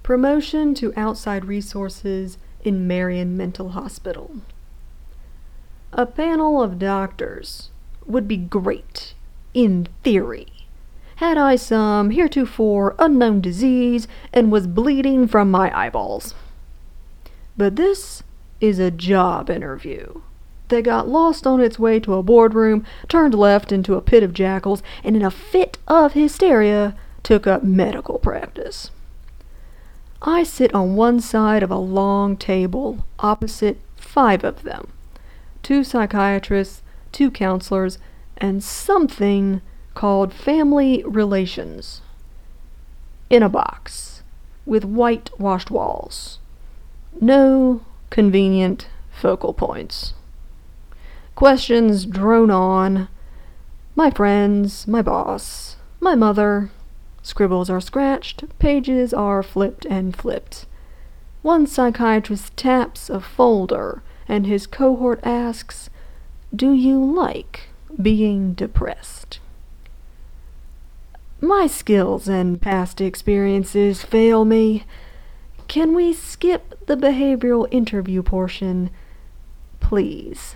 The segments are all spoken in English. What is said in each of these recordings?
Promotion to outside resources in Marion Mental Hospital. A panel of doctors would be great, in theory, had I some heretofore unknown disease and was bleeding from my eyeballs. But this is a job interview that got lost on its way to a boardroom, turned left into a pit of jackals, and in a fit of hysteria took up medical practice. I sit on one side of a long table opposite 5 of them, 2 psychiatrists, 2 counselors, and something called family relations, in a box with whitewashed walls. No convenient focal points. Questions drone on. My friends, my boss, my mother. Scribbles are scratched, pages are flipped and flipped. One psychiatrist taps a folder, and his cohort asks, "Do you like being depressed?" My skills and past experiences fail me. Can we skip the behavioral interview portion, please?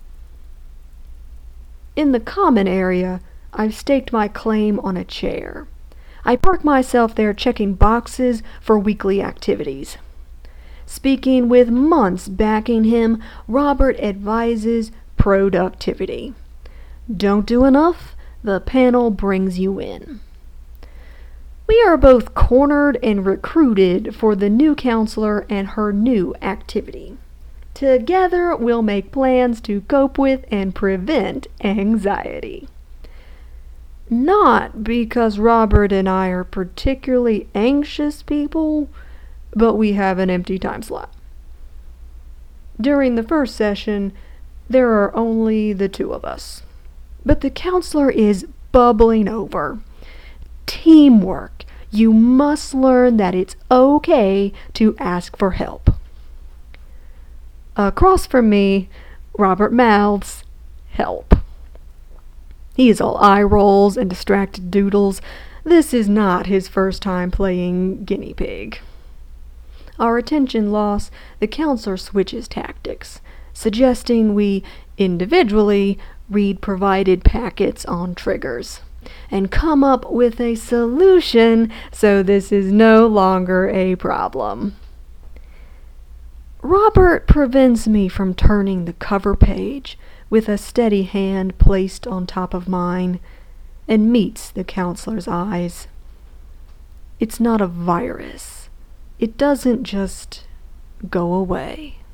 In the common area, I've staked my claim on a chair. I park myself there checking boxes for weekly activities. Speaking with months backing him, Robert advises productivity. Don't do enough, the panel brings you in. We are both cornered and recruited for the new counselor and her new activity. Together, we'll make plans to cope with and prevent anxiety. Not because Robert and I are particularly anxious people, but we have an empty time slot. During the first session, there are only the 2 of us. But the counselor is bubbling over. Teamwork. You must learn that it's okay to ask for help. Across from me, Robert mouths, "Help." He is all eye rolls and distracted doodles. This is not his first time playing guinea pig. Our attention loss, the counselor switches tactics, suggesting we individually read provided packets on triggers and come up with a solution so this is no longer a problem. Robert prevents me from turning the cover page with a steady hand placed on top of mine and meets the counselor's eyes. It's not a virus. It doesn't just go away.